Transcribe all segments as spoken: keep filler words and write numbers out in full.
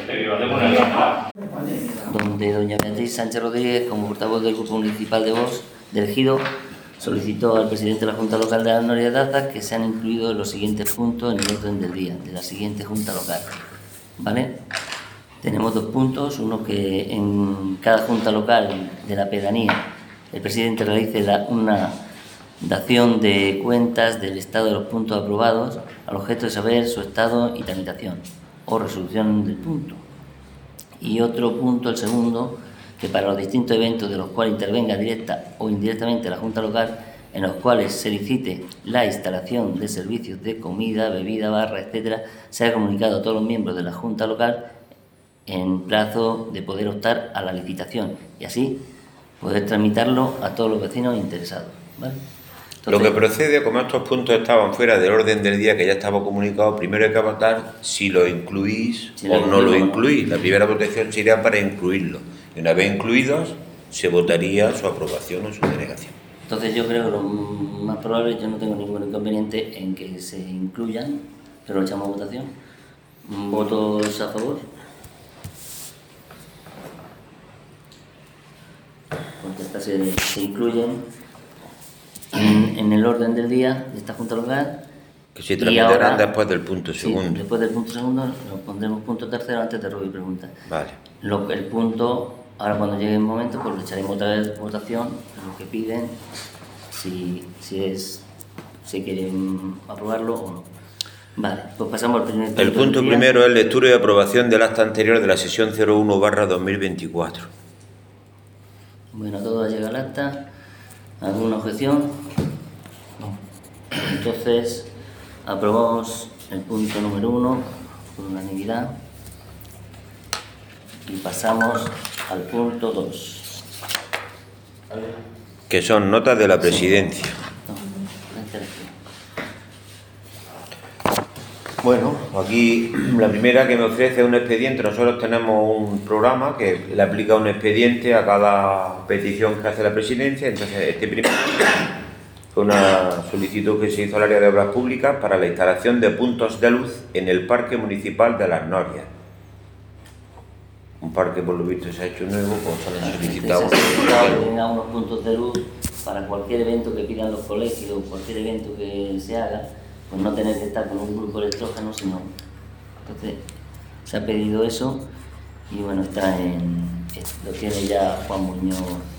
donde doña Beatriz Sánchez Rodríguez, como portavoz del Grupo Municipal de Vox del Ejido, solicitó al presidente de la Junta Local de las Norias de Aza que sean incluidos los siguientes puntos en el orden del día de la siguiente Junta Local. ¿Vale? Tenemos dos puntos, uno que en cada Junta Local de la pedanía el presidente realice la, una dación de cuentas del estado de los puntos aprobados al objeto de saber su estado y tramitación o resolución del punto. Y otro punto, el segundo, que para los distintos eventos de los cuales intervenga directa o indirectamente la Junta Local, en los cuales se licite la instalación de servicios de comida, bebida, barra, etcétera, sea comunicado a todos los miembros de la Junta Local en plazo de poder optar a la licitación y así poder tramitarlo a todos los vecinos interesados, ¿vale? Entonces, lo que procede, como estos puntos estaban fuera del orden del día que ya estaba comunicado, primero hay que votar si lo incluís si o no lo incluís. La primera votación sería para incluirlo. Y una vez incluidos, se votaría su aprobación o su denegación. Entonces yo creo que lo más probable, yo no tengo ningún inconveniente en que se incluyan, pero lo echamos a votación. ¿Votos a favor? Porque estas se, se incluyen en, en el orden del día de esta Junta Local. Que se tramitarán después del punto segundo. Sí, después del punto segundo, lo pondremos punto tercero antes de Rubí pregunta. Vale. Lo, el punto, ahora cuando llegue el momento, pues lo echaremos otra vez votación, lo que piden, si, si es, si quieren aprobarlo o no. Vale, pues pasamos al primer punto. El punto primero es lectura y aprobación del acta anterior de la sesión cero uno barra dos mil veinticuatro. Bueno, todo ha llegado al acta. ¿Alguna objeción? No. Entonces, aprobamos el punto número uno por unanimidad y pasamos al punto dos. Que son notas de la presidencia. Bueno, aquí la primera que me ofrece es un expediente. Nosotros tenemos un programa que le aplica un expediente a cada petición que hace la presidencia. Entonces, este primero fue una solicitud que se hizo al área de obras públicas para la instalación de puntos de luz en el Parque Municipal de Las Norias. Un parque, por lo visto, se ha hecho nuevo, como se han solicitado. Se ha solicitado que tenga unos puntos de luz para cualquier evento que pidan los colegios, cualquier evento que se haga, pues no tener que estar con un grupo electrógeno, sino... Entonces, se ha pedido eso y bueno, está en... lo tiene ya Juan Muñoz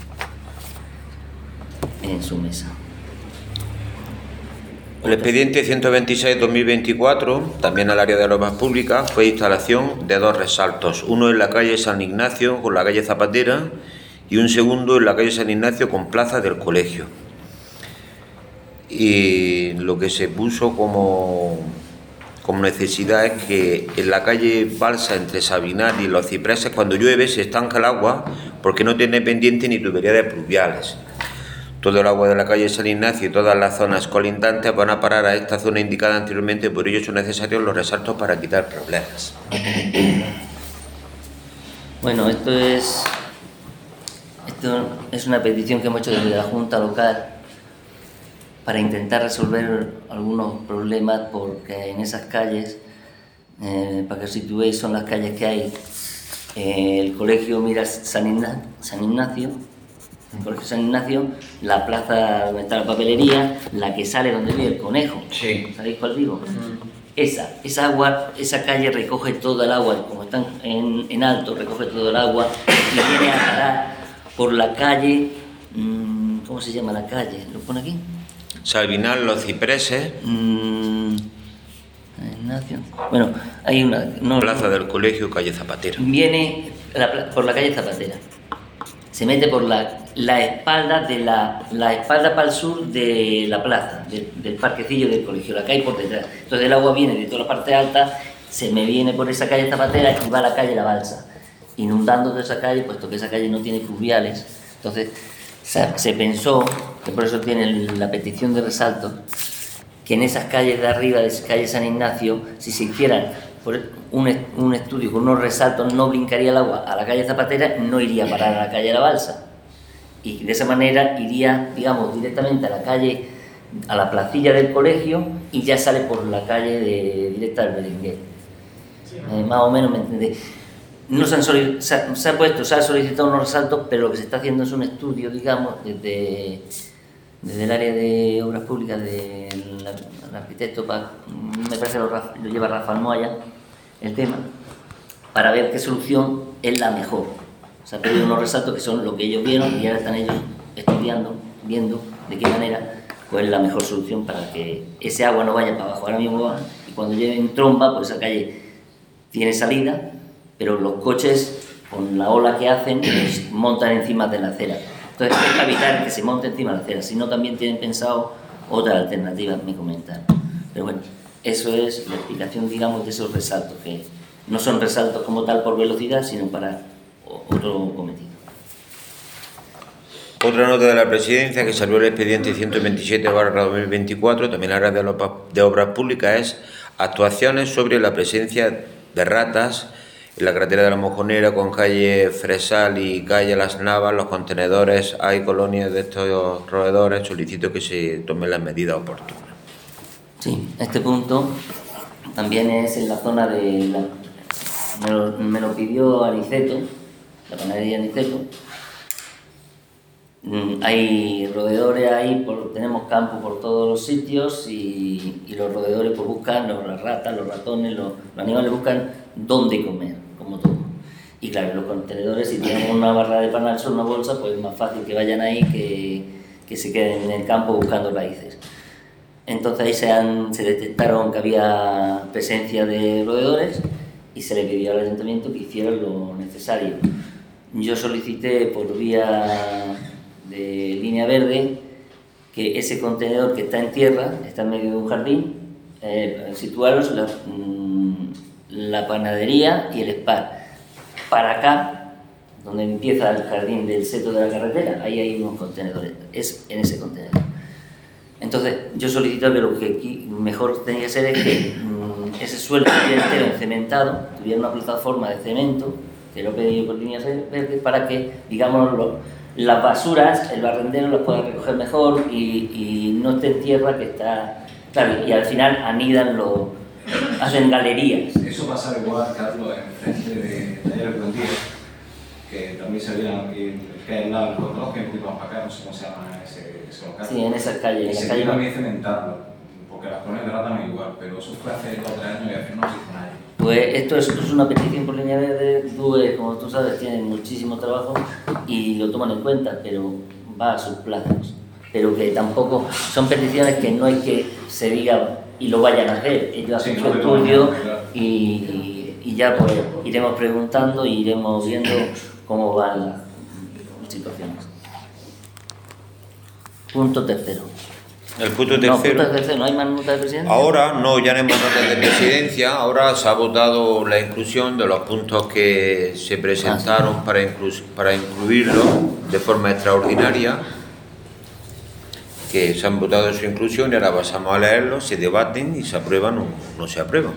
en su mesa. El expediente ciento veintiséis barra dos mil veinticuatro, también al área de obras públicas, fue instalación de dos resaltos, uno en la calle San Ignacio con la calle Zapatera y un segundo en la calle San Ignacio con plaza del colegio. Y lo que se puso como, como necesidad es que en la calle Balsa, entre Sabinar y Los Cipreses, cuando llueve se estanca el agua porque no tiene pendiente ni tuberías pluviales. Todo el agua de la calle San Ignacio y todas las zonas colindantes van a parar a esta zona indicada anteriormente, por ello son necesarios los resaltos para quitar problemas. Bueno, esto es, esto es una petición que hemos hecho desde la Junta Local para intentar resolver algunos problemas, porque en esas calles, eh, para que os situéis, son las calles que hay. Eh, el colegio mira San Ignacio, San Ignacio el colegio San Ignacio, la plaza donde está la papelería, la que sale donde vive el conejo. Sí. ¿Sabéis cuál digo? Uh-huh. Esa, esa agua, esa calle recoge todo el agua, como están en, en alto, recoge todo el agua y viene a parar por la calle, mmm, ¿cómo se llama la calle? ¿Lo pone aquí? Sabinar, Los Cipreses. Mmm, Ignacio. Bueno, hay una... No, plaza no, del colegio, calle Zapatera. Viene la, por la calle Zapatera. Se mete por la, la espalda de la, la espalda para el sur de la plaza, de, del parquecillo del colegio, la calle por detrás. Entonces el agua viene de toda la parte alta, se me viene por esa calle Zapatera y va a la calle La Balsa, inundando toda esa calle, puesto que esa calle no tiene fluviales. Entonces se, se pensó, que por eso tiene la petición de resalto, que en esas calles de arriba, de calle San Ignacio, si se hicieran un, un estudio con unos resaltos, no brincaría el agua a la calle Zapatera, no iría a parar a la calle La Balsa. Y de esa manera iría, digamos, directamente a la calle, a la placilla del colegio y ya sale por la calle de, directa del Berenguer. Eh, más o menos me entendéis. no se, han soli- se, ha, se ha puesto, se ha solicitado unos resaltos, pero lo que se está haciendo es un estudio, digamos, desde, desde el área de obras públicas del arquitecto, pa, me parece que lo, lo lleva Rafael Moya, el tema, para ver qué solución es la mejor. Se han pedido unos resaltos que son lo que ellos vieron y ahora están ellos estudiando, viendo de qué manera pues es la mejor solución para que ese agua no vaya para abajo. Ahora mismo va, y cuando llegue en tromba, pues esa calle tiene salida, pero los coches, con la ola que hacen, pues montan encima de la acera. Entonces hay que evitar que se monte encima de la acera, si no también tienen pensado otras alternativas, me comentan. Pero bueno, eso es la explicación, digamos, de esos resaltos, que no son resaltos como tal por velocidad, sino para otro cometido. Otra nota de la Presidencia que salió el expediente ciento veintisiete barra dos mil veinticuatro, también la red de obras públicas, es actuaciones sobre la presencia de ratas en la carretera de la Mojonera con calle Fresal y calle Las Navas, los contenedores, hay colonias de estos roedores, solicito que se tomen las medidas oportunas. Sí, este punto también es en la zona de la, me, lo, me lo pidió Aniceto, la panadería Aniceto. Hay roedores ahí, por, tenemos campo por todos los sitios y, y los roedores pues buscan, los, las ratas, los ratones, los, los animales buscan dónde comer, como todo. Y claro, los contenedores, si tienen una barra de pan al sol, una bolsa, pues es más fácil que vayan ahí que, que se queden en el campo buscando raíces. Entonces ahí se, han, se detectaron que había presencia de roedores y se le pidió al ayuntamiento que hiciera lo necesario. Yo solicité por vía de línea verde que ese contenedor que está en tierra, está en medio de un jardín, eh, situaros la, la panadería y el Spar. Para acá, donde empieza el jardín del seto de la carretera, ahí hay unos contenedores, es en ese contenedor. Entonces, yo solicito que lo que aquí mejor tenía que ser es que mmm, ese suelo estuviera entero encementado, tuviera una plataforma de cemento, que lo he pedido por líneas verdes, para que, digamos, lo, las basuras, el barrendero las pueda recoger mejor y, y no esté en tierra que está... Claro, y al final anidan, lo, hacen galerías. Eso pasa igual, Carlos, en frente de Taller del Buen Día, que también se vieron aquí, que hay al lado del control, que empiezan para acá, no sé cómo se llama ese, ese local. Sí, en esa calle. Y en se la calle también cementarlo, porque las colonias de rata no igual, pero eso fue hace dos o tres años y hace no se hizo nada. Pues esto es, esto es una petición por línea verde. DUE, como tú sabes, tienen muchísimo trabajo y lo toman en cuenta, pero va a sus plazos. Pero que tampoco son peticiones que no hay que se diga y lo vayan a hacer. Ellos hacen sí, su no, estudio no, claro. y, y, y ya pues iremos preguntando y iremos viendo cómo van las situaciones. Punto tercero. El punto tercero. No, punto tercero, ¿no hay más nota de presidencia? Ahora no, ya no hay más notas de presidencia, ahora se ha votado la inclusión de los puntos que se presentaron ah, sí. para, inclu para incluirlo de forma extraordinaria, que se han votado su inclusión y ahora pasamos a leerlos, se debaten y se aprueban o no se aprueban.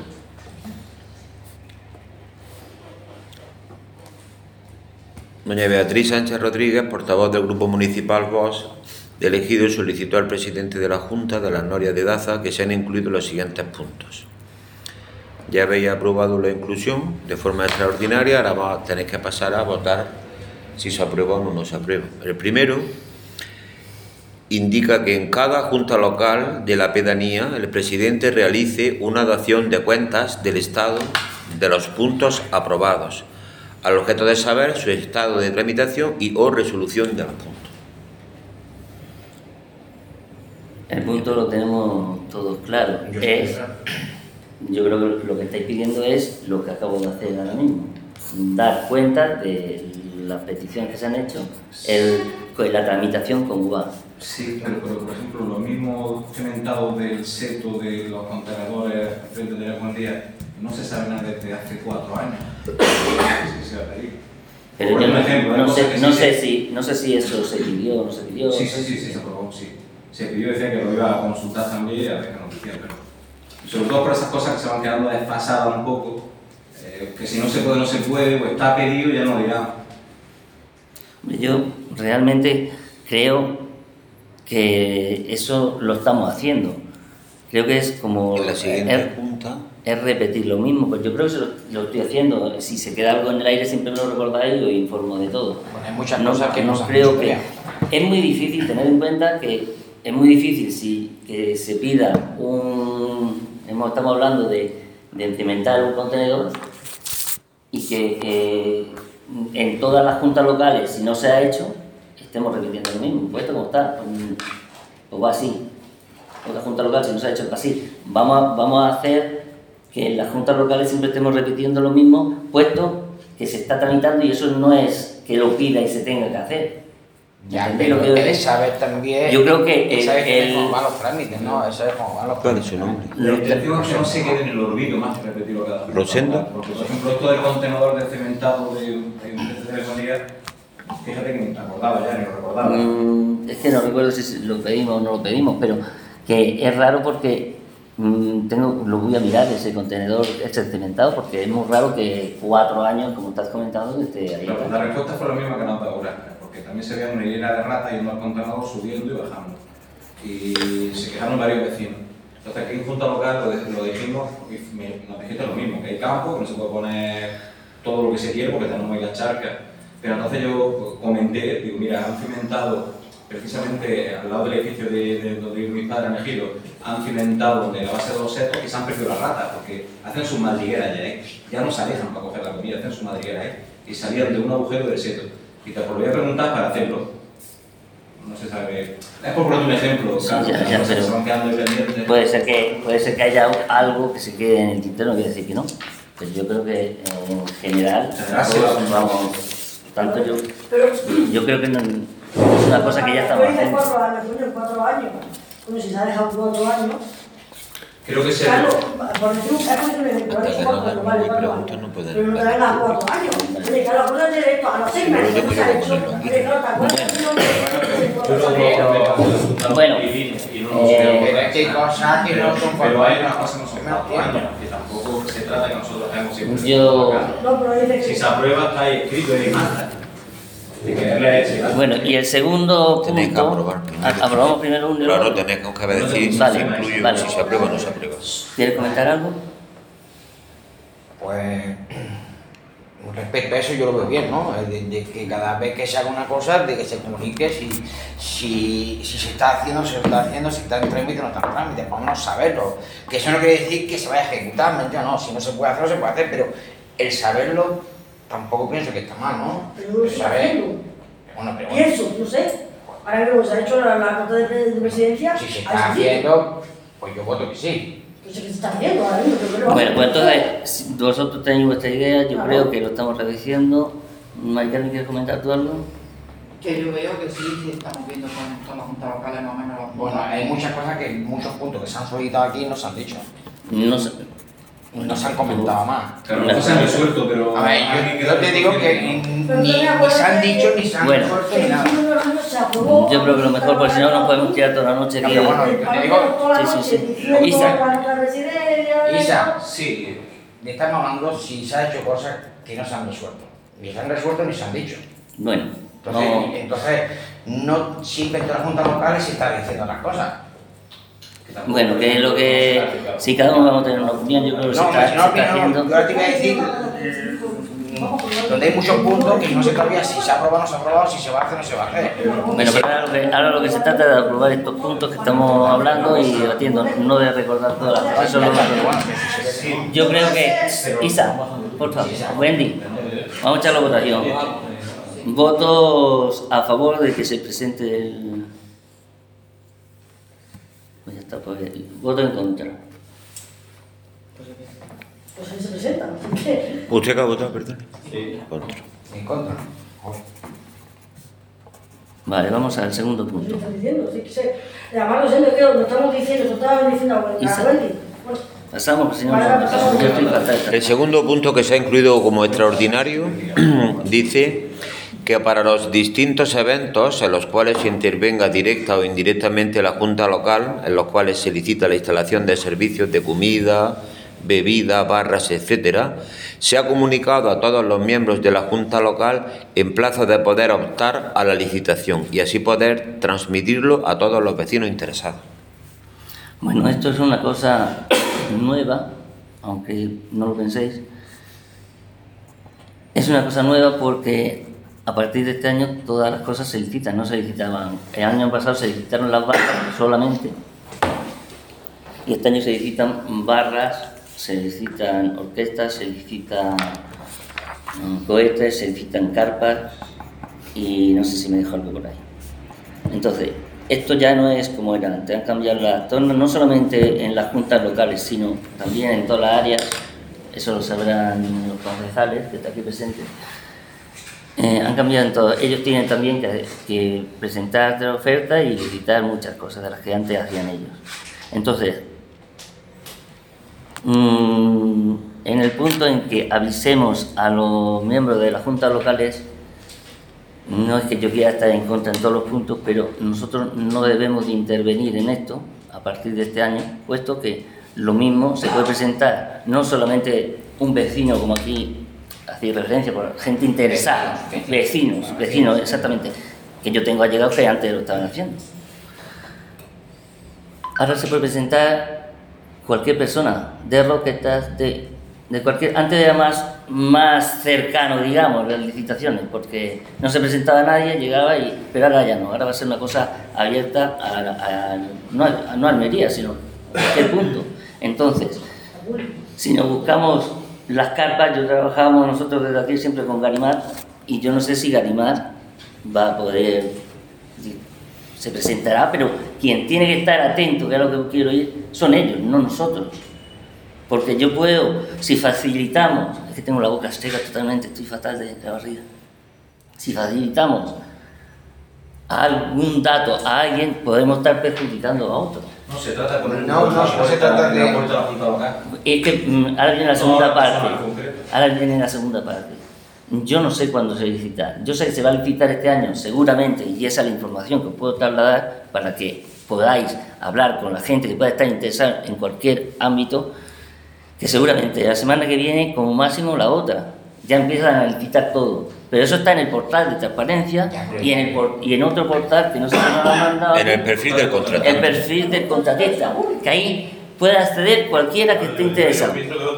Doña Beatriz Sánchez Rodríguez, portavoz del Grupo Municipal Vox de Elegido, solicitó al presidente de la Junta de las Norias de Daza que sean incluidos los siguientes puntos. Ya habéis aprobado la inclusión de forma extraordinaria, ahora tenéis que pasar a votar si se aprueba o no se aprueba. El primero indica que en cada junta local de la pedanía el presidente realice una dación de cuentas del estado de los puntos aprobados, al objeto de saber su estado de tramitación y o resolución de los puntos. El punto lo tenemos todos claro. Es, yo creo que lo que estáis pidiendo es lo que acabo de hacer ahora mismo. Dar cuenta de las peticiones que se han hecho, el, la tramitación con U A. Sí, pero, pero por ejemplo, los mismos cementados del seto de los contenedores frente de la Buen Día no se sabe nada desde hace cuatro años. Sí, se va a pedir. Pero yo no, ejemplo, no, sé, no, sé si, no sé si eso se pidió o no se pidió. Sí, sí, sí, sí, se aprobó, sí. Se pidió, decía que lo iba a consultar también y a ver qué nos decían, pero sobre todo por esas cosas que se van quedando desfasadas un poco, eh, que si no se puede, no se puede, o está pedido, ya no dirá. Yo realmente creo que eso lo estamos haciendo. Creo que es como... En la siguiente el, punta... es repetir lo mismo, pues yo creo que se lo, lo estoy haciendo. Si se queda algo en el aire siempre me lo recordáis y os informo de todo. Bueno, hay muchas no, cosas que no nos han creo dicho que ya. es muy difícil tener en cuenta que es muy difícil si que se pida un hemos, estamos hablando de, de implementar un contenedor y que eh, en todas las juntas locales, si no se ha hecho, estemos repitiendo lo mismo. Pues esto como está, pues, pues va así. Otra junta local, si no se ha hecho, pues así. Vamos a, vamos a hacer que en las juntas locales siempre estemos repitiendo lo mismo, puesto que se está tramitando y eso no es que lo pida y se tenga que hacer. Ya, ¿Entendéis pero lo que él decir? sabe también. Yo creo que él el- sabe que el- cómo van los trámites, ¿no? Él sabe cómo van los ¿Cuál es trámites. su nombre? La intención es que no se quede en el olvido más que repetirlo cada vez. ¿Rosendo? Porque, por ejemplo, esto del contenedor de cementado de, de, de telefonía, fíjate que ni me acordaba ya, ni lo recordaba. Mm, es que no recuerdo si lo pedimos o no lo pedimos, pero que es raro porque mm, tengo, lo voy a mirar ese contenedor este cementado porque es muy raro que cuatro años, como estás comentando, que esté ahí. La, la respuesta fue la misma que nos ha dado Gracia, porque también se veía una hilera de ratas yendo al contenedor, subiendo y bajando. Y se quejaron varios vecinos. Entonces aquí en Junta Local lo, lo dijimos, y me, nos dijiste lo mismo, que hay campo, que no se puede poner todo lo que se quiere porque tenemos ahí las charcas. Pero entonces yo comenté, digo, mira, han cimentado precisamente al lado del edificio de, de donde viven mis padres en Ejido, han cimentado donde la base de los setos y se han perdido las ratas, porque hacen sus madrigueras ya, ¿eh? Ya no se alejan para coger la comida, hacen sus madrigueras, ¿eh? Y salían de un agujero del seto. Y te volví a preguntar para hacerlo. No se sabe. Es por poner un ejemplo, Sí, claro, ya, las ya, cosas pero se van quedando pendientes. Puede ser que puede ser que haya algo que se quede en el tintero, no quiere decir que no. Pues yo creo que en general, En general sí va. todos vamos, tanto yo, Pero, yo creo que no, es una cosa que ya estamos Tú dices haciendo. cuatro años, coño, cuatro años. Bueno, si se ha dejado cuatro años. Creo que se. Claro, por decir un caso, un ejemplo, Hasta es que cuatro no años, hagan vale, muy cuatro preguntas, años. no pueden Pero no te hablar. vengas a cuatro años. Oye, claro, la cosa es directo, a los seis meses no se ha hecho. Oye, claro, ¿te acuerdas? Bueno, Eh, pero es que hay cosas que no son Pero hay unas cuatro cosas que no son años. cuatro años, que tampoco se trata de que nosotros hagamos siempre. Yo- No, pero dice Si que... se aprueba, está ahí escrito y manda. De que darle ese dato. Bueno, y el segundo Tenéis que punto, aprobar primero. a- aprobamos primero un y Claro, luego- tenéis que decir si Vale, se incluye, vale. si se aprueba o no se aprueba. ¿Quieres comentar algo? Pues respecto a eso yo lo veo bien, ¿no? De, de que cada vez que se haga una cosa, de que se comunique si, si, si se está haciendo, si se está haciendo, si está en trámite o no está en trámite, por lo menos saberlo. Que eso no quiere decir que se vaya a ejecutar, ¿me entiendes? No, si no se puede hacer, no se puede hacer, pero el saberlo tampoco pienso que está mal, ¿no? Pero no se está saber- haciendo. Bueno, pero bueno, Pienso, no sé. Ahora mismo se ha hecho la, la carta de, de presidencia. si se ahí está sí. haciendo, pues yo voto que sí. No sé qué se está haciendo ahora mismo, pero no. Bueno, pues entonces, si vosotros tenéis vuestra idea, yo Claro. creo que lo estamos rediciendo. Maricarmen, ¿quieres comentar tú algo? Que yo veo que sí, sí estamos viendo con todas las juntas locales más o menos los Bueno, hay muchas cosas que, muchos puntos que se han solicitado aquí no se han dicho. No sé. Y no se han comentado más. Claro, no se han resuelto, pero. A ver, yo, yo te digo que ni, Pero ni no me se acuerdo han que- dicho ni se han Bueno. resuelto El ni nada. veintiuno de los años se aprobó. Yo creo que lo mejor, porque si no nos podemos quedar toda la noche No, aquí. pero bueno, El te Parlamento digo- toda la sí, sí, noche sí. diciendo Isa. la nuestra residencia, Isa, Sí. le estamos hablando si se han hecho cosas que no se han resuelto. Ni se han resuelto ni se han dicho. Bueno, Entonces, no, entonces no siempre en todas las juntas locales se está diciendo las cosas. bueno, que es lo que. Si cada uno vamos a tener una opinión, yo creo que se No, está, pero si se no, está opino, haciendo. yo ahora te voy a decir mm, donde hay muchos puntos que no se todavía si se ha aprobado o no se ha aprobado, si se va a hacer o no se va a hacer. Bueno, pero ahora lo, que, ahora lo que se trata es de aprobar estos puntos que estamos hablando y debatiendo, no de recordar todas las cosas. Eso es lo Pero que- bueno, que si se ve- Yo creo que. Isa, por favor, Wendy, vamos a echar la votación. Votos a favor de que se presente el. Pues ya está, pues voto en contra. Pues ahí se presentan, así que... ¿Usted que ha votado, perdón? Contra. en contra. Joder. Vale, vamos al segundo ¿Qué punto. estás diciendo? Sí que se... Además, no sé lo que lo estamos diciendo, lo estábamos diciendo a Isa. Wendy. Pues, Pasamos, porque si no, Vale, pasamos. yo estoy fatal. El segundo punto que se ha incluido como extraordinario dice que para los distintos eventos en los cuales se intervenga directa o indirectamente la Junta Local, en los cuales se licita la instalación de servicios de comida, bebida, barras, etcétera, se ha comunicado a todos los miembros de la Junta Local en plazo de poder optar a la licitación y así poder transmitirlo a todos los vecinos interesados. Bueno, esto es una cosa nueva aunque no lo penséis. Es una cosa nueva porque a partir de este año todas las cosas se licitan, no se licitaban. El año pasado se licitaron las barras solamente y este año se licitan barras, se licitan orquestas, se licitan um, cohetes, se licitan carpas y no sé si me dejo algo por ahí. Entonces, esto ya no es como era antes, han cambiado las tornas, no solamente en las juntas locales, sino también en todas las áreas, eso lo sabrán los concejales que están aquí presentes. Eh, han cambiado en todo. Ellos tienen también que, que presentar ofertas y licitar muchas cosas de las que antes hacían ellos. Entonces, mmm, en el punto en que avisemos a los miembros de las juntas locales, no es que yo quiera estar en contra en todos los puntos, pero nosotros no debemos de intervenir en esto a partir de este año, puesto que lo mismo se puede presentar no solamente un vecino, como aquí hacía referencia, por gente interesada, vecinos, vecinos, exactamente, que yo tengo allegados que antes lo estaban haciendo. Ahora se puede presentar cualquier persona, de Roquetas, de, de cualquier, antes era más, más cercano, digamos, las licitaciones, porque no se presentaba nadie, llegaba y, pero ahora ya no, ahora va a ser una cosa abierta a, a, a, no, a, no a Almería, sino a cualquier punto. Entonces, si nos buscamos las carpas, yo trabajamos nosotros desde aquí siempre con Garimar, y yo no sé si Garimar va a poder, se presentará, pero quien tiene que estar atento, que es lo que quiero ir, son ellos, no nosotros. Porque yo puedo, si facilitamos, es que tengo la boca seca totalmente, estoy fatal de la barriga, si facilitamos algún dato a alguien, podemos estar perjudicando a otro. No se trata de poner No, no, no se trata de- la puerta de la Junta Local. Es que mm, ahora viene la segunda No, parte. no, en concreto. Ahora viene la segunda parte. Yo no sé cuándo se licita. Yo sé que se va a licitar este año, seguramente, y esa es la información que os puedo trasladar para que podáis hablar con la gente que pueda estar interesada en cualquier ámbito, que seguramente la semana que viene, como máximo la otra, ya empiezan a licitar todo. Pero eso está en el portal de transparencia y en, el por- y en otro portal que no sé si nos lo han mandado. En el perfil del contratante. El perfil del contratista, que ahí puede acceder cualquiera que esté interesado.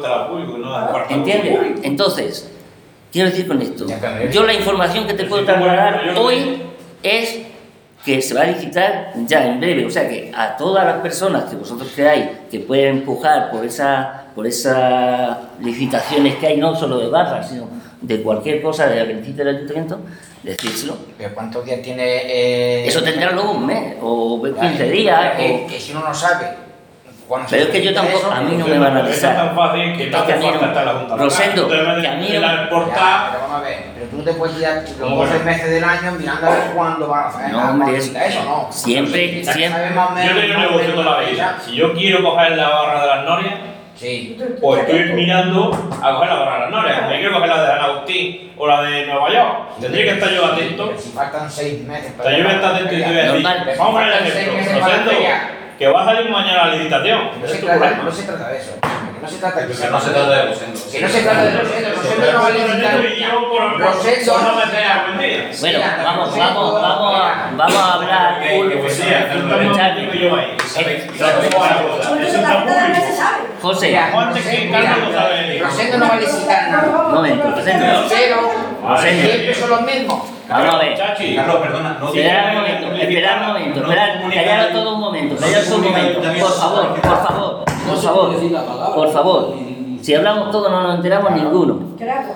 ¿Entiendes? Entonces, quiero decir con esto, yo la información que te puedo trasladar hoy es que se va a licitar ya en breve, o sea que a todas las personas que vosotros creáis que pueden empujar por esa, por esas licitaciones que hay, no solo de barras, sino de cualquier cosa de la que necesite el ayuntamiento, decírselo. ¿Pero cuántos días tiene...? Eh, Eso tendrá luego un mes, o quince Vale, días, que, o... que si uno no sabe cuándo se Pero es que yo necesita tampoco, eso, a mí no Pero me van a eso es tan avisar. fácil que no Es que hace a mí falta no- estar en la Junta Local. Rosendo, Tú te metes que a mí en no- el Ya, portal. pero vamos a ver, pero tú no te puedes tirar los ¿Cómo que doce no? meses del año mirando a ver cuándo van a hacer. No, ah, hombre, cuándo es- llega eso, no. siempre- Ya siempre- sabes más o menos, Yo tengo un más o negocio menos toda la fecha. vida. Si yo quiero coger la barra de las Norias, Sí. pues estoy mirando a coger la barra de las Norias. Si me quiero coger la de San Agustín o la de Nueva York, tendría que estar yo atento. Pero si faltan seis meses. O sea, yo voy a estar atento y te voy a decir, Normal. vamos a poner el Faltan seis ejemplo. meses para la Rosendo, feria. que va a salir mañana la licitación. No Ese se, es tu trata, problema. no se trata de eso. Que no se trata de Que no se trata de Rosendo. Que no se trata de Rosendo. Rosendo no va a licitar. Y yo por, por, Rosendo. por no meter a vendida. Bueno, Mira, vamos, Rosendo, vamos, vamos a, vamos a hablar. Que, que pues sí, hacer un tamaño yo ahí. Eh, ¿Sabes cómo va la cosa? Porque Es la un Junta de público. se sabe. José, Mira, Antes que Rosendo, Carlos no mira, sabe. Rosendo no va a licitar nada. un momento, Rosendo. Pero siempre son los mismos. Vamos a ver. Chachi. Carlos, perdona, no Esperad un momento, esperad un momento, esperad, callaros todo un momento, callaros todo un momento, por favor, por favor, por favor, por favor. Si hablamos todos no nos enteramos ninguno. Claro.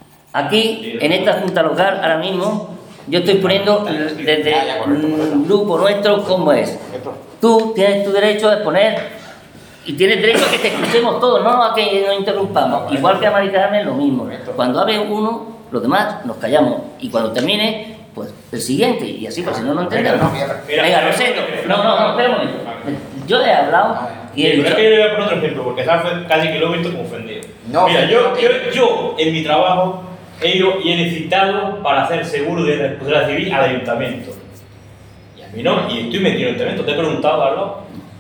Aquí, en esta junta local, ahora mismo, yo estoy poniendo desde el grupo nuestro cómo es. Tú tienes tu derecho a exponer y tienes derecho a que te escuchemos todos, no a que nos interrumpamos. Igual que a Mari Carmen, lo mismo. Cuando hable uno, los demás nos callamos. Y cuando termine, pues el siguiente. Y así, pues si no, no entendemos. Venga, Rosendo. No, no, no, espera un momento. Yo he hablado y he Pero dicho... es que yo le voy a poner otro ejemplo, porque ¿sabes? Casi que lo he visto como ofendido. No, Mira, no, yo, no. yo, yo en mi trabajo he ido y he necesitado para hacer seguro de responsabilidad civil al ayuntamiento. Y a mí no, y estoy metido en el ayuntamiento. Te he preguntado, Carlos.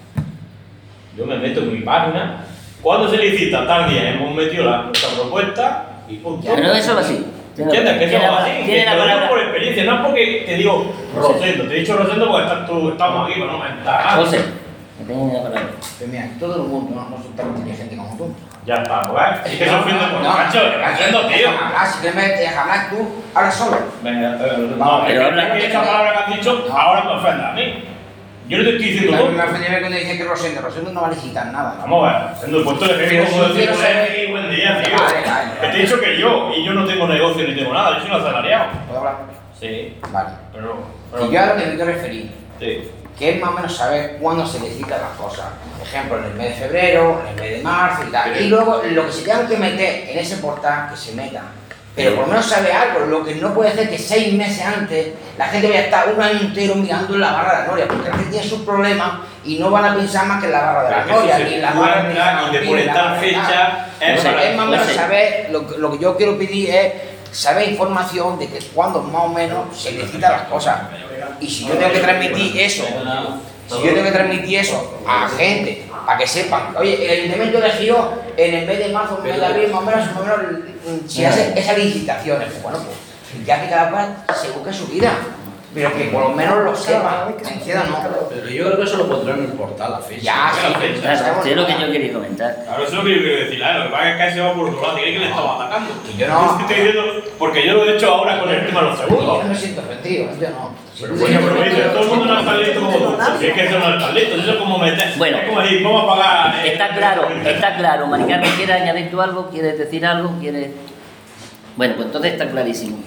Yo me meto en mi página. ¿Cuándo se licita? Tal día hemos metido la, nuestra propuesta y punto. Pero eso es así. ¿Entiendes? Que eso Tiene es la- así. tiene Que la te lo digo palabra. por experiencia, no es porque te digo Rosendo. Te he dicho Rosendo porque estás tú, estamos aquí para no mentar. José, Me tengo la palabra. Pues mira, todo el mundo no, no soy tan inteligente como tú. Ya está, ¿eh? Es que se ofende por No, macho, no, haciendo, tío. déjame hablar, simplemente déjame hablar tú, habla solo. Venga, eh, Vamos, no, pero es habla- que esta palabra que has dicho, ahora me ofende a mí. Yo no te estoy diciendo También me todo. ofende cuando dice que Rosendo, Rosendo no va a licitar nada. Vamos a ver, siendo el puesto de jefe, Pero como si decir, quiero saber- "Eh, buen día, tío". Vale, vale, Que te he dicho que yo, y yo no tengo negocio ni tengo nada, yo soy un asalariado. ¿Puedo hablar? Sí, Vale. pero. Y pero yo a lo que me quiero referir, sí. que es más o menos saber cuándo se licitan las cosas. Por ejemplo, en el mes de febrero, en el mes de marzo y tal. Pero- Y luego lo que se tengan que meter en ese portal, que se metan. Pero por lo menos sabe algo, lo que no puede ser que seis meses antes la gente vaya a estar un año entero mirando en la barra de la Noria, porque la gente tiene sus problemas y no van a pensar más que en la barra de la Pero que Noria, si ni se en la barra de encuentra San y te Martín, pone en la tal barra de fecha, tal. es O sea, para- es más o menos no sé. saber, lo, que- lo que yo quiero pedir es saber información de que cuando más o menos se licitan las cosas. Y si yo tengo que transmitir eso, si yo tengo que transmitir eso a gente, para que sepan, oye, el Ayuntamiento elegido en el mes de marzo, en el mes de abril, más o menos, más o menos, mm, si hace esas licitaciones, pues bueno, pues ya que cada cual se busque su vida, pero que por lo menos lo sepa, encima no. Pero yo creo que eso lo pondrán en el portal, la fecha. Ya, sí, Claro, pero Claro, sabemos es lo que nada. yo quería comentar. Claro, eso es lo que yo quiero decir, ¿eh? Lo que pasa es que a ese va por otro lado, que es que le estaba atacando. Y yo no- Estoy diciendo, porque yo lo he hecho ahora con el tema de los Yo segundos. no me siento ofendido, yo no. Pero bueno, pero me dice, todo el mundo no está listo como tú. Si es que eso no está listo, eso es como meter. Bueno. Es como decir, vamos a pagar. eh, Está claro, está claro. Mari Carmen, ¿quieres añadir tú algo? ¿Quieres decir algo? ¿Quieres...? Bueno, pues entonces está clarísimo.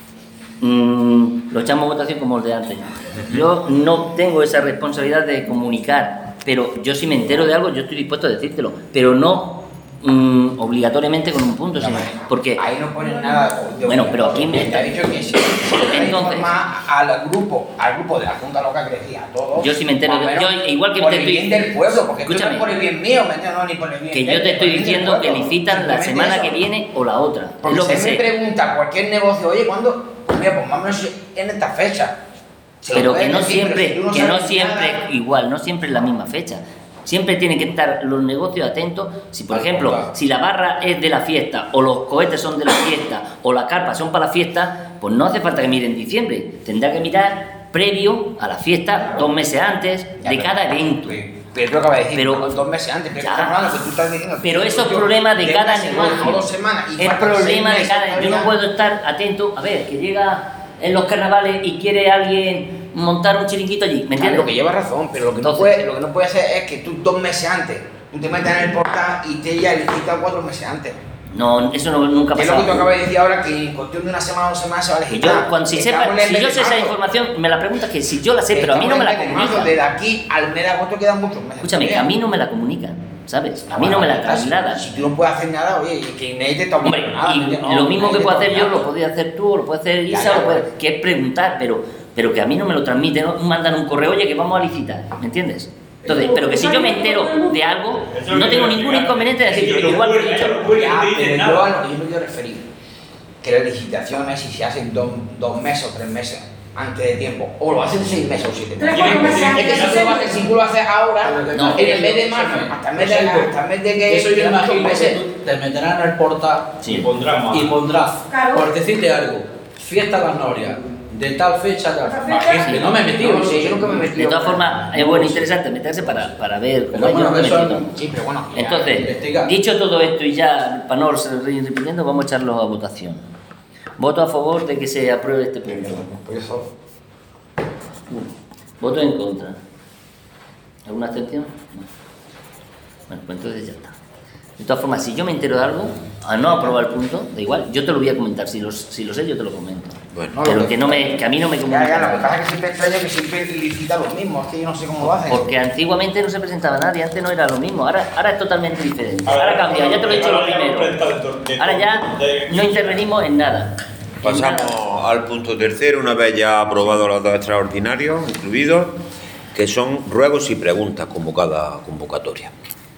Mm, lo echamos a votación como el de antes. Yo no tengo esa responsabilidad de comunicar, pero yo si me entero de algo, yo estoy dispuesto a decírtelo, pero no mm, obligatoriamente con un punto, sino porque... Ahí no ponen nada de Bueno, pero aquí me- te ha dicho que sí. Entonces- al grupo, al grupo de la Junta Local que decía a todos. Yo sí me entero, más o menos, yo igual que por te el estoy- bien del pueblo, porque esto no Escúchame. es por el bien mío, ¿me entiendes? No, ni por el bien que yo del- te por estoy el bien del diciendo que pueblo. licitan la Simplemente semana eso. que viene o la otra. Es Porque lo si que me sé. pregunta cualquier negocio, oye, ¿cuándo? Pues mira, pues más o menos en esta fecha. Se lo Pero que pueden no decir, pero siempre, si tú no que no sabes siempre nada- igual, no siempre es la misma fecha. Siempre tienen que estar los negocios atentos. Si, por Al ejemplo, portal. si la barra es de la fiesta, o los cohetes son de la fiesta, o las carpas son para la fiesta, pues no hace falta que miren en diciembre. Tendrá que mirar previo a la fiesta, dos meses antes Ya, de pero- cada evento. Sí, Pero tú acabas de decir, Pero- pero, dos meses antes, pero Ya. estamos hablando que tú estás diciendo. Pero eso es yo- problema de cada una semana negocio. o dos semanas. y Es faltan problema seis de meses cada. Yo no todavía. puedo estar atento. A ver, que llega en los carnavales y quiere alguien montar un chiringuito allí. ¿Me Claro, entiendes? lo que lleva razón, pero lo que, Entonces- no puede, lo que no puede hacer es que tú dos meses antes, tú te metas en el portal y te ya licitas cuatro meses antes. No, eso no, nunca ha Que es lo que tú pasado. acabas de decir ahora, que en cuestión de una semana o dos semanas se va a Que licitar. yo, cuando, si, Estamos sepa, en el si mes yo de sé esa marzo. información, me la preguntas que si yo la sé, pero a mí no me la Estamos en el mes de marzo, comunican. Desde aquí al mes de agosto quedan muchos meses. Escúchame, que a mí no me la comunican, ¿sabes? A mí no me la trasladan. Si tú no puedes hacer nada, oye, que nadie te está Hombre, obligando nada, y no, lo mismo nadie que te puedo está hacer yo, lo obligando. podía hacer tú, o lo puede hacer Ya, Isa, ya, lo puede- bueno. que es preguntar, pero, pero que a mí no me lo transmiten, no mandan un correo, oye, que vamos a licitar, ¿me entiendes? Entonces, pero que si yo me entero de algo, no tengo ningún inconveniente de decir, igual que he dicho. Ya, pero yo a lo que yo me quiero referir, que las licitaciones, si se hacen dos, dos meses o tres meses antes de tiempo, o lo hacen seis meses o siete meses. Tres, cuatro meses Es antes. que si tú lo haces, si tú lo haces ahora, No. en el mes de marzo, hasta el mes de, hasta el mes de que Eso yo quedan muchos imagino que meses. tú te meterás en el portal Sí. Y pondrán más. y pondrás, Claro. por decirte algo, fiesta Las Norias, de tal fecha, tal Otra fecha. fecha. Que no me he metido. No, sí, yo nunca me he metido. De todas formas, es bueno, interesante meterse para, para ver cómo Pero bueno, ellos eso meten, ¿no? Sí, pero bueno. ya. Entonces, investiga. dicho todo esto y ya, para no seguir repitiendo, vamos a echarlo a votación. Voto a favor de que se apruebe este punto. Pues eso. Voto en contra. ¿Alguna abstención? No. Bueno, pues entonces ya está. De todas formas, si yo me entero de algo, a no aprobar el punto, da igual, yo te lo voy a comentar. Si lo, si lo sé, yo te lo comento. Bueno, Pero que, no me, que a mí no me Ya, comunican ya, lo que nada. pasa es que siempre extraño que siempre licitan los mismos, es que yo no sé cómo lo hacen. Porque antiguamente no se presentaba nadie, antes no era lo mismo, ahora, ahora es totalmente diferente. Ahora cambia, ya te lo he dicho lo primero. Ahora ya no intervenimos en nada. En pasamos nada. al punto tercero, una vez ya aprobados los dos extraordinarios incluidos, que son ruegos y preguntas como cada convocatoria.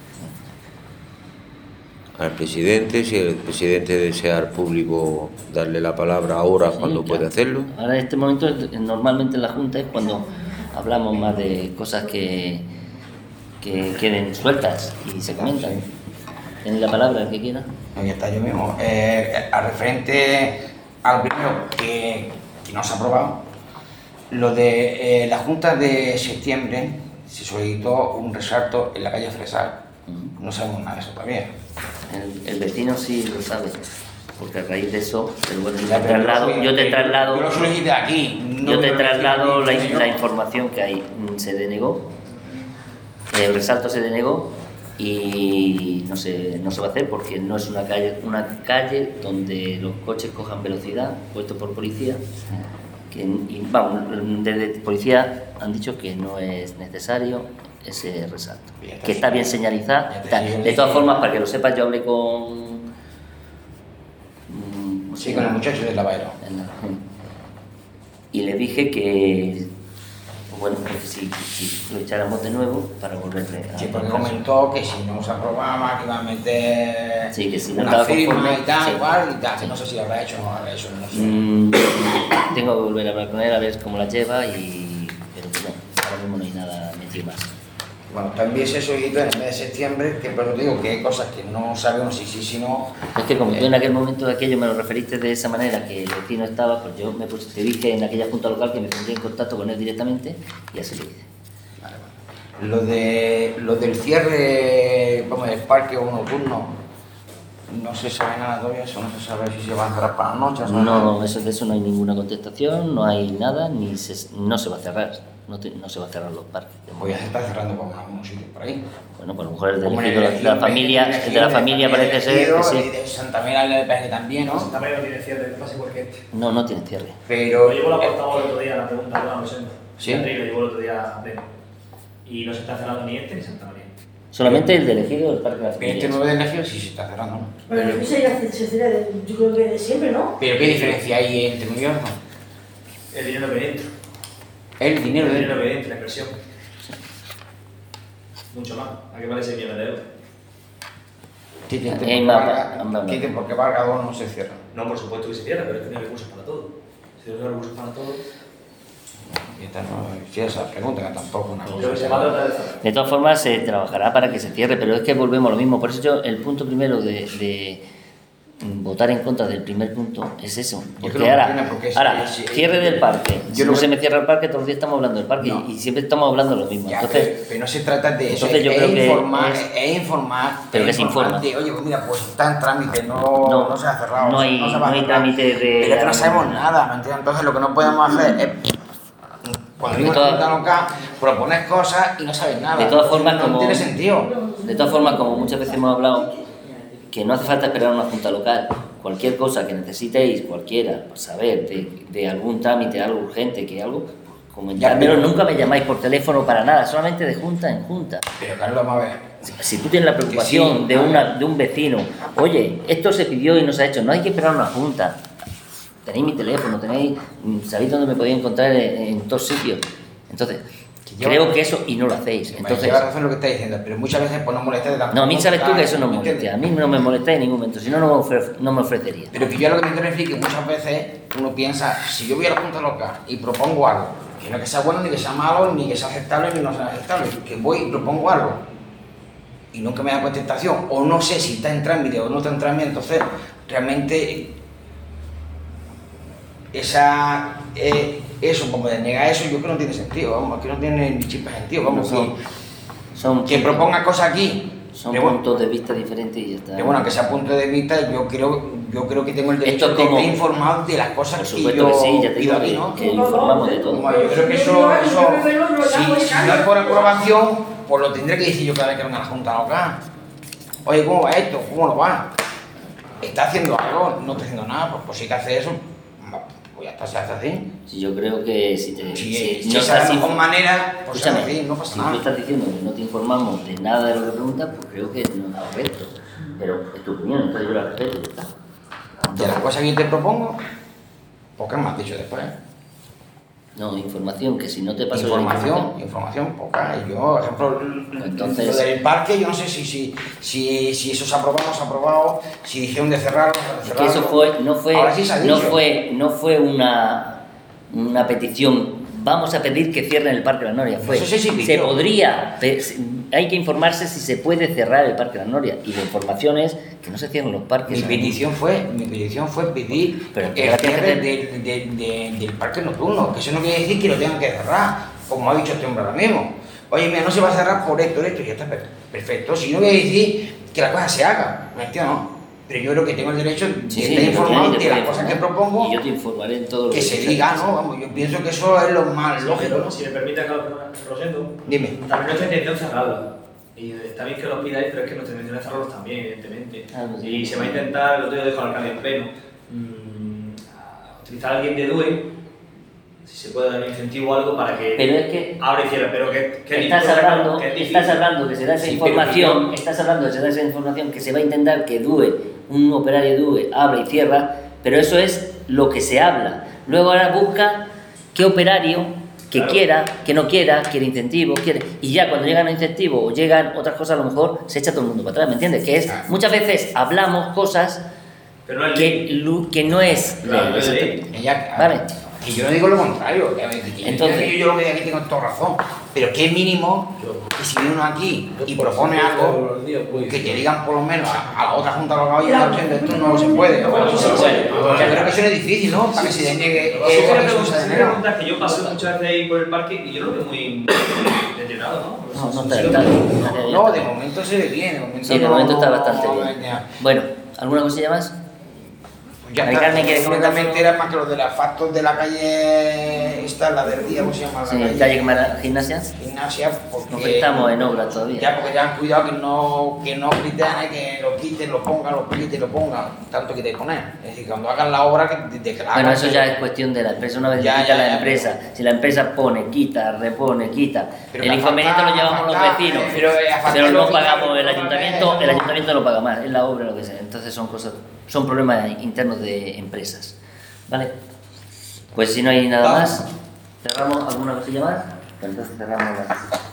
Al presidente, si el presidente desea al público darle la palabra ahora, Sí, cuando ya. puede hacerlo. Ahora en este momento, es- normalmente en la Junta es cuando hablamos más de cosas que, que queden sueltas y se comentan. Tiene la palabra el que quiera. Ahí está yo mismo. Eh, al referente al primero que, que no se ha aprobado, lo de eh, la Junta de septiembre se solicitó un resalto en la calle Fresal. Mm. No sabemos nada de eso todavía. El, el vecino sí lo sabe, porque a raíz de eso, pero bueno, yo Ya, te pero traslado, yo- yo te traslado, Yo lo solicité aquí. no yo te lo traslado la, solicité la yo. información que hay. Mm, Se denegó, el resalto se denegó y no se, no se va a hacer porque no es una calle, una calle donde los coches cojan velocidad, puesto por policía. Que, y, vamos, desde policía han dicho que no es necesario ese resalto, Ya está. que está bien señalizada. Ya te Está- sigo De todas diciendo. formas, para que lo sepas, yo hablé con... mm, ¿cómo se Sí, con el llama? muchacho del lavadero. En la- y le dije que, bueno, pues si, si lo echáramos de nuevo para volverle a Sí, porque poner- comentó que si no se aprobaba, que iba a meter Sí, que si no una estaba firma conforme, y tal, sí. igual, y tal. Sí. No sé si lo habrá hecho o no lo habrá hecho, no sé. Mm, tengo que volver a hablar con él a ver cómo la lleva y... pero que no, ahora mismo no hay nada metido más. Bueno, también se solicitó en el mes de septiembre, que pero te digo que hay cosas que no sabemos si sí, si no. Es que como tú en aquel momento de aquello me lo referiste de esa manera, que el vecino estaba, pues yo me puse, te dije en aquella junta local que me pondría en contacto con él directamente y así lo hice. Vale, vale. Lo, de, lo del cierre, vamos, del parque o nocturno, no se sabe nada todavía, eso no se sabe si se va a cerrar para la noche. ¿sabes? No, eso, de eso no hay ninguna contestación, no hay nada, ni se, no se va a cerrar, no, te- no se va a cerrar los parques. Voy a estar cerrando por algunos sitios por ahí. Bueno, pues a lo mejor el del Como en ejido, el de la ejido, familia, en el el de la ejido, familia en el parece ser que ejido, sí. y de Santa Mira le parece que también, ¿no? Santa María no tiene cierre, pasa igual que este. No, no tiene cierre. Pero. Lo llevó la portavoz el otro día, la pregunta, bueno, no sé. ¿Sí? Henry lo llevó el otro día a pleno. Y no se está cerrando ni este ni Santa María. Solamente el del ejido del parque de la Pero este familia. nueve de Legio sí se está cerrando, ¿no? Bueno, Pero, aquí se se- se sería de- yo creo que de siempre, ¿no? pero ¿qué diferencia hay entre un y otro? El dinero que entra. El dinero El de. dinero que entra, la inversión. Mucho más. ¿A qué vale ese millones de euros? ¿Qué tiene por Hay qué más, Vargas- anda, anda. qué tiene por qué Vargas dos no se cierra? No, por supuesto que se cierra, pero es que no hay recursos para todo. Si no hay recursos para todo, Y esta no, si esa pregunta que tampoco es una creo que se va a cosa. tratar de cerrar. De todas formas, se trabajará para que se cierre, pero es que volvemos a lo mismo. Por eso yo, el punto primero de, de votar en contra del primer punto es eso. Porque creo que ahora, tiene por qué ser- ahora sí, cierre del parque. yo Si lo no que- se me cierra el parque, todos los días estamos hablando del parque No. y, y siempre estamos hablando lo mismo. Ya, Entonces, pero, pero no se trata de eso, entonces yo es, creo que informar, es- es informar, pero es que se informar informa. de, oye, pues mira, pues está en trámite, no, No, no se ha cerrado. no hay- se va a no hay cerrar. trámite de- Pero es que no sabemos nada, ¿me entiendes? Entonces lo que no podemos hacer es, cuando De digo todas- junta local, proponer cosas y no sabes nada. De todas formas, no como- tiene sentido. de todas formas, como muchas veces hemos hablado, que no hace falta esperar a una junta local. Cualquier cosa que necesitéis, cualquiera, por saber de, de algún trámite, algo urgente, que algo, pues, comentármelo. pero- Nunca me llamáis por teléfono para nada, solamente de junta en junta. Pero Carlos, vamos a ver. Si, si tú tienes la preocupación Que sí, de, a una, ver. de un vecino, oye, esto se pidió y no se ha hecho, no hay que esperar a una junta. Tenéis mi teléfono, tenéis, mm, sabéis dónde me podéis encontrar en, en todos sitios. Entonces, Que lleva- creo que eso, y no lo hacéis. Entonces, Entonces, lleva razón lo que estás diciendo, pero muchas veces pues no molesta de tanto. no, a mí sabes tú que eso no me ¿me molesta, entiendes? a mí no me molesta en ningún momento, si no, no me, ofre- no me ofrecería. Pero que yo a lo que me quiero referir es que muchas veces uno piensa, si yo voy a la Junta Local y propongo algo, que no que sea bueno, ni que sea malo, ni que sea aceptable, ni no sea aceptable, que voy y propongo algo y nunca me da contestación, o no sé si está en trámite o no está en trámite, entonces realmente esa, eh, eso, como de negar eso, yo creo que no tiene sentido, vamos, que no tiene ni chispa de sentido, vamos, Son- que, Son, que proponga cosas aquí, son de bueno, puntos de vista diferentes y ya está. que bueno, que sea punto de vista, yo creo, yo creo que tengo el derecho Esto de como- estar informado de las cosas Por que supuesto yo que sí, ya te pido digo aquí, que, ¿no? que informamos de todo. Como yo creo que eso, eso si, si no es por aprobación, pues lo tendré que decir yo cada vez que venga a la Junta Local. Oye, ¿cómo va esto? ¿Cómo lo va? ¿Está haciendo algo? ¿No está haciendo nada? Pues, pues sí que hace eso, pues ya está, se hace así. Si yo creo que si te Si, si si no esa es estás la mejor infor- manera, pues se hace Escúchame, así, no pasa si tú nada. estás diciendo que no te informamos de nada de lo que preguntas, pues creo que no es correcto. Pero es tu opinión, entonces yo la respeto y ya está. De las cosas que yo te propongo, pues ¿qué me has dicho después? No, información, que si no te paso la Información, información poca. Y yo, por ejemplo, Entonces- lo del parque, yo no sé si, si, si, si eso se ha aprobado o no se ha aprobado, si dijeron de cerrarlo, de Es cerrarlo. que eso fue, no fue, Ahora sí se ha no dicho. fue, no fue una, una petición. Vamos a pedir que cierren el Parque de la Noria. Fue, Eso sí se pidió. se podría, pe- hay que informarse si se puede cerrar el Parque de la Noria. Y la información es que no se cierren los parques. Mi petición fue, mi petición fue pedir Pero el que la tienes que cierre hacer- de- de- de- del parque nocturno, que eso no quiere decir que lo tengan que cerrar, como ha dicho este hombre ahora mismo. oye, mira, no se va a cerrar por esto, esto, y ya está perfecto. Si no voy a decir que la cosa se haga, ¿me entiendes? No. Pero yo creo que tengo el derecho de Sí, estar sí, informado te de las puedo cosas que informar. propongo, Y yo te informaré en todo lo que que se sea. diga, ¿no? Vamos, yo pienso que eso es lo más lógico, ¿no? Si me permite, Rosendo, Dime. también nuestra intención es cerrarla. Y está bien que lo pidáis, pero es que nuestra intención es cerrarlos también, evidentemente. Ah, pues sí. Y se va a intentar, lo tengo dejo al alcalde en pleno, mmm, a utilizar a alguien de D U E, si se puede dar un incentivo o algo para que Pero es que abra y cierre, pero que, que estás que- hablando, que es difícil. estás hablando que se da esa Sí, pero información, estás hablando de que se da esa información que se va a intentar que D U E, un operario de D U E, abra y cierra, pero eso es lo que se habla. Luego ahora busca qué operario que Claro. quiera, que no quiera, quiere incentivos, quiere... Y ya cuando llegan los incentivos o llegan otras cosas, a lo mejor se echa todo el mundo para atrás, ¿me entiendes? Que es, muchas veces hablamos cosas Pero no es que, ley. lu- que no es Claro, ley, no es ley. exactamente. Ella, Vale. Y yo no digo lo contrario, que, que, que Entonces- yo, yo lo que digo aquí tengo toda razón, pero que mínimo que si viene uno aquí y propone algo, que te digan por lo menos a, a la otra junta local, oye, está haciendo esto no se puede, o sí se puede. Yo creo que eso no es difícil, ¿no? Para que se deniegue Sí, eh, sí, la me cosa de preguntas- dinero. preguntas que yo paso muchas veces ahí por el parque y yo lo veo muy deteriorado, ¿no? No, no Sí, está, sí, está- No, de momento se ve bien, de momento Sí, de no- momento está no- bastante no- bien. ya. Bueno, ¿alguna cosilla más? Ya Mari está, Carmen, ¿quieres comentar únicamente algo? era más que los de las factos de la calle, esta, la del día, ¿cómo se llama? La Sí, calle Quemara- Gimnasia. Gimnasia, porque... Nos estamos en obra todavía. Ya, porque ya han cuidado que no, que no critiquen, que lo quiten, lo pongan, lo quiten, lo pongan, tanto que te poner. Es decir, cuando hagan la obra, que, de, que la Bueno, hagan, eso que- ya es cuestión de la empresa. Una vez Ya, quita ya, la ya, empresa, si la empresa pone, quita, repone, quita, Pero el que inconveniente afecta- lo llevamos los afecta, vecinos, eh, pero, eh, afecta pero no lógica, pagamos el no ayuntamiento, pagamos, el no. ayuntamiento no paga más, es la obra lo que sea. Entonces son cosas, son problemas internos de empresas. ¿Vale? Pues si no hay nada más, cerramos alguna cosilla más, pues entonces cerramos la...